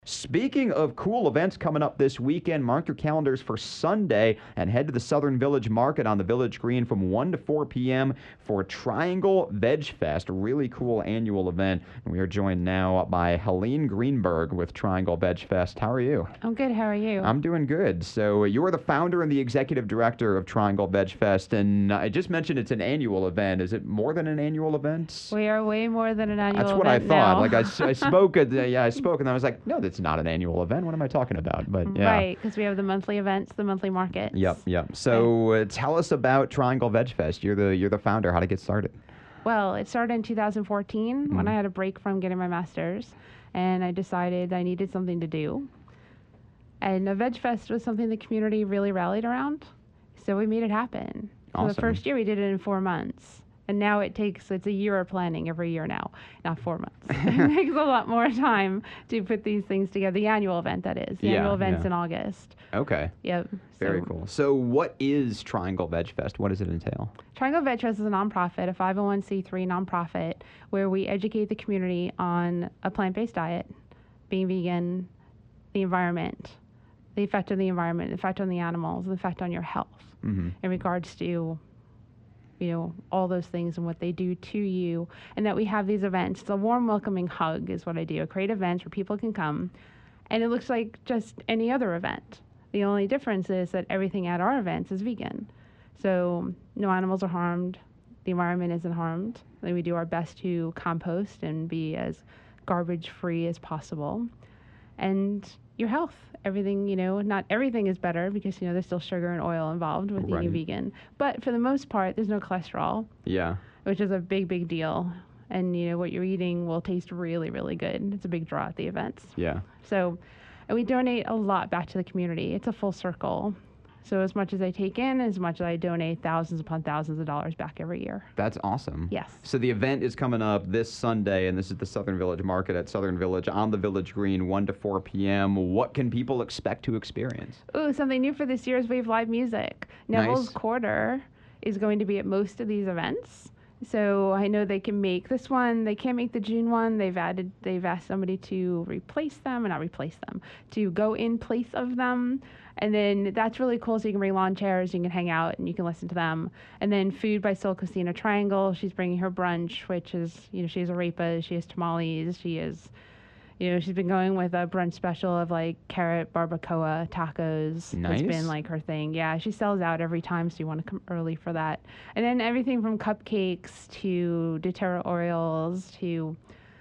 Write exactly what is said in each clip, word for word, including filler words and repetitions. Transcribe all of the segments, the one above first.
Speaking of cool events coming up this weekend, mark your calendars for Sunday and head to the Southern Village Market on the Village Green from one to four p.m. for Triangle Veg Fest, a really cool annual event. And we are joined now by Helene Greenberg with Triangle Veg Fest. How are you? I'm good. How are you? I'm doing good. So you're the founder and the executive director of Triangle Veg Fest, and I just mentioned it's an annual event. Is it more than an annual event? We are way more than an annual That's event what I thought. now. Like I, s- I spoke at the, yeah, I spoke and I was like, no, that's not an annual event. What am I talking about? But yeah. Right, because we have the monthly events, the monthly markets. Yep, yep. So uh, tell us about Triangle Veg Fest. You're the you're the founder. How to get started? Well, it started in two thousand fourteen Mm. when I had a break from getting my master's, and I decided I needed something to do. And a Veg Fest was something the community really rallied around, so we made it happen. So Awesome. the first year we did it in four months. And now it takes, it's a year of planning every year now, not four months. It takes a lot more time to put these things together. The annual event, that is. The Yeah, annual event's yeah. in August. Okay. Yep. Very So cool. So what is Triangle Veg Fest? What does it entail? Triangle Veg Fest is a nonprofit, a five oh one c three nonprofit, where we educate the community on a plant-based diet, being vegan, the environment, the effect on the environment, the effect on the animals, the effect on your health Mm-hmm. in regards to, you know, all those things and what they do to you, and that we have these events. It's a warm, welcoming hug is what I do. I create events where people can come, and it looks like just any other event. The only difference is that everything at our events is vegan. So no animals are harmed, the environment isn't harmed. Then we do our best to compost and be as garbage-free as possible. And your health, everything, you know, not everything is better because, you know, there's still sugar and oil involved with Right. eating vegan. But for the most part, there's no cholesterol, Yeah. which is a big, big deal. And, you know, what you're eating will taste really, really good. It's a big draw at the events. Yeah. So, and we donate a lot back to the community. It's a full circle. So as much as I take in, as much as I donate, thousands upon thousands of dollars back every year. That's awesome. Yes. So the event is coming up this Sunday, and this is the Southern Village Market at Southern Village on the Village Green, one to four p.m. What can people expect to experience? Ooh, something new for this year is we have live music. Neville's Nice. Quarter is going to be at most of these events. So I know they can make this one. They can't make the June one. They've added, they've asked somebody to replace them, or not replace them, to go in place of them. And then that's really cool. So you can bring lawn chairs, you can hang out, and you can listen to them. And then food by Soul Cocina Triangle. She's bringing her brunch, which is, you know, she has arepas, she has tamales, she is, you know, she's been going with a brunch special of like carrot barbacoa tacos. Nice. It's been like her thing. Yeah, she sells out every time, so you want to come early for that. And then everything from cupcakes to doTERRA oils to,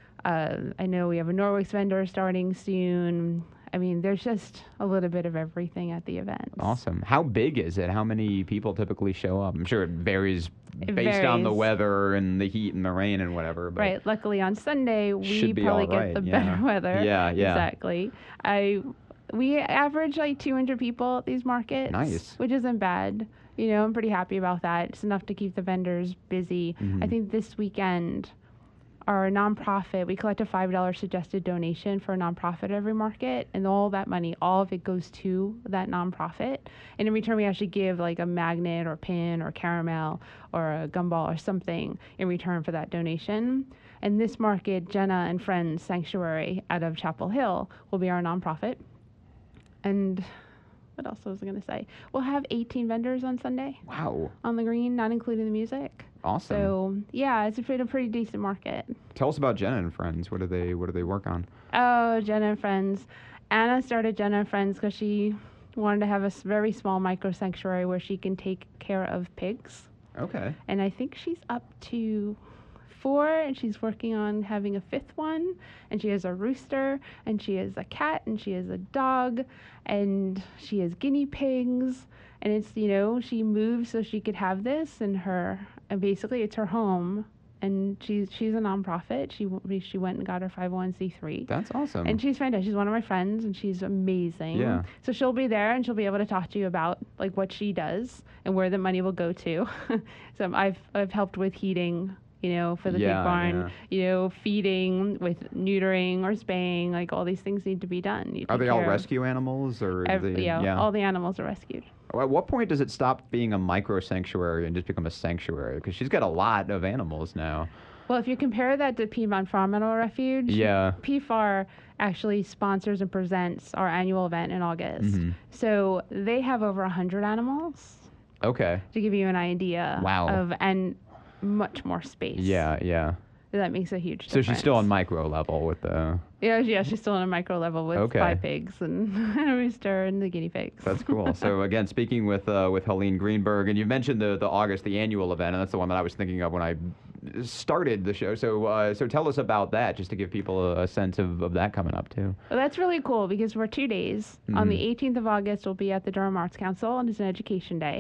uh, I know we have a Norwex vendor starting soon. I mean, there's just a little bit of everything at the event. Awesome. How big is it? How many people typically show up? I'm sure it varies It based on the varies. weather and the heat and the rain and whatever. But Right. Luckily on Sunday we Should be probably all get right, the yeah. better weather. Yeah, yeah. Exactly. I we average like two hundred people at these markets. Nice. Which isn't bad. You know, I'm pretty happy about that. It's enough to keep the vendors busy. Mhm. I think this weekend our nonprofit, we collect a five dollars suggested donation for a nonprofit every market, and all that money, all of it goes to that nonprofit. And in return, we actually give like a magnet or pin or caramel or a gumball or something in return for that donation. And this market, Jenna and Friends Sanctuary out of Chapel Hill, will be our nonprofit. And what else was I going to say? We'll have eighteen vendors on Sunday wow. on the green, not including the music. Awesome. So yeah, it's a pretty, a pretty decent market. Tell us about Jenna and Friends. What do they What do they work on? Oh, Jenna and Friends. Anna started Jenna and Friends because she wanted to have a s- very small micro sanctuary where she can take care of pigs. Okay. And I think she's up to four, and she's working on having a fifth one. And she has a rooster, and she has a cat, and she has a dog, and she has guinea pigs. And it's, you know, she moved so she could have this, and her, and basically it's her home. And she's she's a nonprofit. She w- she went and got her five oh one c three. That's awesome. And she's fantastic. She's one of my friends, and she's amazing. Yeah. So she'll be there, and she'll be able to talk to you about like what she does and where the money will go to. So I've I've helped with heating, you know, for the Yeah, pig barn, yeah. you know, feeding with neutering or spaying. Like all these things need to be done. You Are take they all care of rescue animals or? ev- they, yeah, all the animals are rescued. At what point does it stop being a micro sanctuary and just become a sanctuary? Because she's got a lot of animals now. Well, if you compare that to Piedmont Farm Animal Refuge, Yeah. P F A R actually sponsors and presents our annual event in August. Mhm. So they have over one hundred animals, Okay. to give you an idea. Wow. Of, and much more space. Yeah, yeah. That makes a huge So difference. she's still on micro level with the. Yeah, yeah, she's still on a micro level with Okay. five pigs and a rooster and the guinea pigs. That's cool. So again, speaking with uh, with Helene Greenberg, and you mentioned the the August, the annual event, and that's the one that I was thinking of when I started the show. So uh, so tell us about that, just to give people a, a sense of, of that coming up too. Well, that's really cool because we're two days. On the Mhm. eighteenth of August, we'll be at the Durham Arts Council, and it's an education day.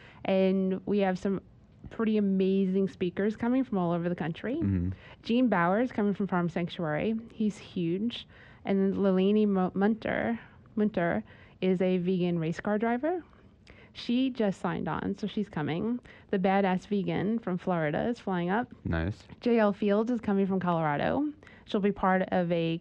And we have some pretty amazing speakers coming from all over the country. Mhm. Gene Bowers coming from Farm Sanctuary. He's huge. And then Lilani Mo- Munter, Munter is a vegan race car driver. She just signed on, so she's coming. The Badass Vegan from Florida is flying up. Nice. J L Fields is coming from Colorado. She'll be part of a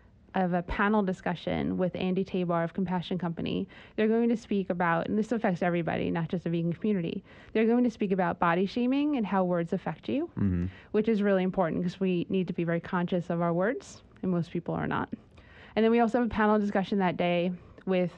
of a panel discussion with Andy Tabar of Compassion Company. They're going to speak about, and this affects everybody, not just the vegan community. They're going to speak about body shaming and how words affect you, Mm-hmm. which is really important because we need to be very conscious of our words, and most people are not. And then we also have a panel discussion that day with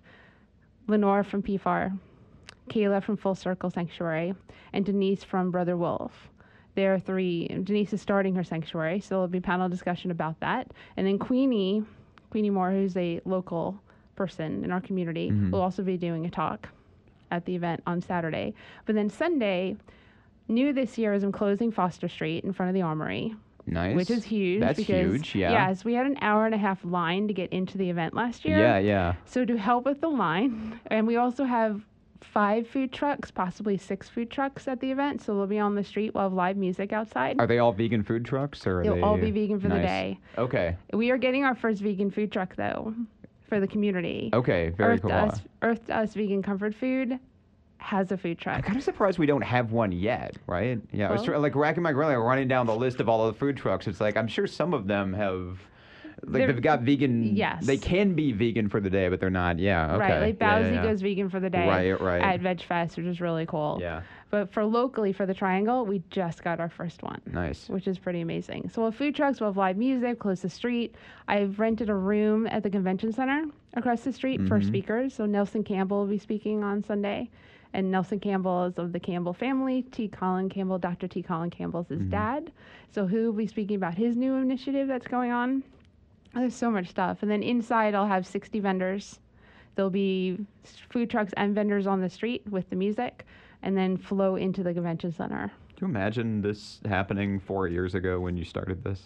Lenore from P F A R, Kayla from Full Circle Sanctuary, and Denise from Brother Wolf. There are three. Denise is starting her sanctuary, so there'll be a panel discussion about that. And then Queenie, Queenie Moore, who's a local person in our community, Mhm. will also be doing a talk at the event on Saturday. But then Sunday, new this year is I'm closing Foster Street in front of the Armory, Nice. which is huge. That's because, huge, yeah. Yes, we had an hour and a half line to get into the event last year. Yeah, yeah. So to help with the line, and we also have five food trucks, possibly six food trucks at the event. So they'll be on the street. We'll have live music outside. Are they all vegan food trucks, or are They'll they all be vegan for the Nice. day. Okay. We are getting our first vegan food truck though, for the community. Okay. Very Earth cool. to Us, Earth to Us Vegan Comfort Food has a food I'm truck. kind of surprised we don't have one yet, right? Yeah, I was Well- try- like racking my brain, like running down the list of all of the food trucks. It's like I'm sure some of them have, like They're- they've got vegan. Yes. They can be vegan for the day, but they're not. Yeah. Okay. Right, like Yeah, Bowsy yeah, yeah. goes vegan for the day Right, right. at Veg Fest, which is really cool. Yeah. But for locally, for the Triangle, we just got our first one. Nice. Which is pretty amazing. So we'll have food trucks, we'll have live music, close the street. I've rented a room at the convention center across the street for Mhm. speakers. So Nelson Campbell will be speaking on Sunday. And Nelson Campbell is of the Campbell family. T. Colin Campbell, Doctor T. Colin Campbell's his Mhm. dad. So he will be speaking about his new initiative that's going on. There's so much stuff. And then inside, I'll have sixty vendors. There'll be s- food trucks and vendors on the street with the music, and then flow into the convention center. Do you imagine this happening four years ago when you started this?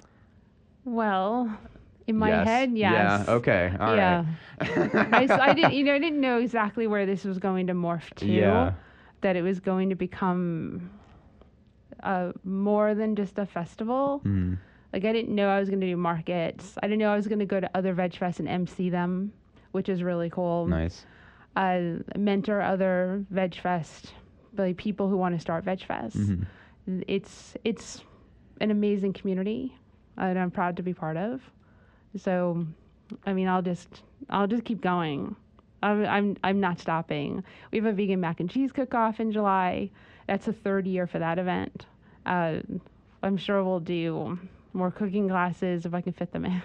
Well, in my Yes. head, yes. Yeah. Okay. All yeah. right. I, s- I didn't, you know, I didn't know exactly where this was going to morph to. Yeah. That it was going to become uh, more than just a festival. Mhm. Like I didn't know I was going to do markets. I didn't know I was going to go to other Veg Fest and M C them, which is really cool. Nice. Uh, mentor other Veg Fest, like people who want to start Veg Fest. Mhm. It's it's an amazing community that I'm proud to be part of. So, I mean, I'll just I'll just keep going. I'm I'm I'm not stopping. We have a vegan mac and cheese cook-off in July. That's the third year for that event. Uh, I'm sure we'll do more cooking classes if I can fit them in.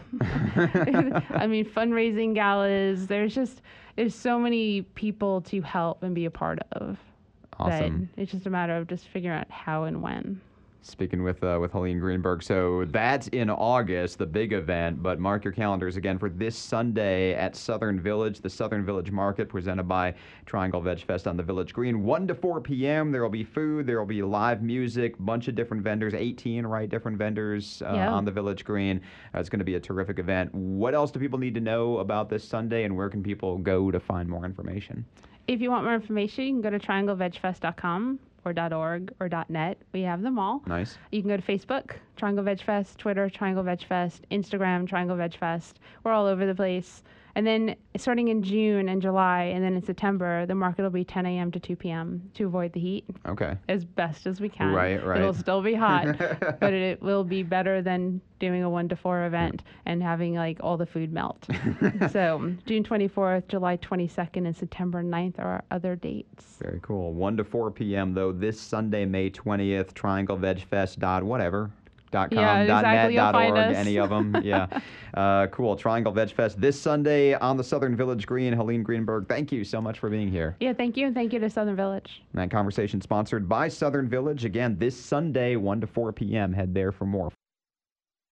I mean, fundraising galas. There's just there's so many people to help and be a part of. Awesome. That it's just a matter of just figuring out how and when. Speaking with uh, with Helene Greenberg, so that's in August, the big event. But mark your calendars again for this Sunday at Southern Village, the Southern Village Market, presented by Triangle Veg Fest on the Village Green, one to four p.m. There will be food, there will be live music, bunch of different vendors, eighteen right different vendors uh, Yeah. on the Village Green. Uh, it's going to be a terrific event. What else do people need to know about this Sunday, and where can people go to find more information? If you want more information, you can go to triangle veg fest dot com or .org or .net. We have them all. Nice. You can go to Facebook, Triangle Veg Fest, Twitter, Triangle Veg Fest, Instagram, Triangle Veg Fest. We're all over the place. And then starting in June and July, and then in September, the market will be ten a.m. to two p.m. to avoid the heat Okay. as best as we can. Right, right. It'll still be hot, but it will be better than doing a one to four event and having like all the food melt. So June twenty-fourth, July twenty-second, and September ninth are our other dates. Very cool. one to four p.m. though this Sunday, May twentieth, Triangle Veg Fest. Dot whatever. dot com, Yeah, dot net, exactly. You'll dot find org, us. any of them. Yeah. Uh, cool. Triangle Veg Fest this Sunday on the Southern Village Green. Helene Greenberg, thank you so much for being here. Yeah, thank you, and thank you to Southern Village. And that conversation sponsored by Southern Village. Again, this Sunday, one to four p.m. Head there for more.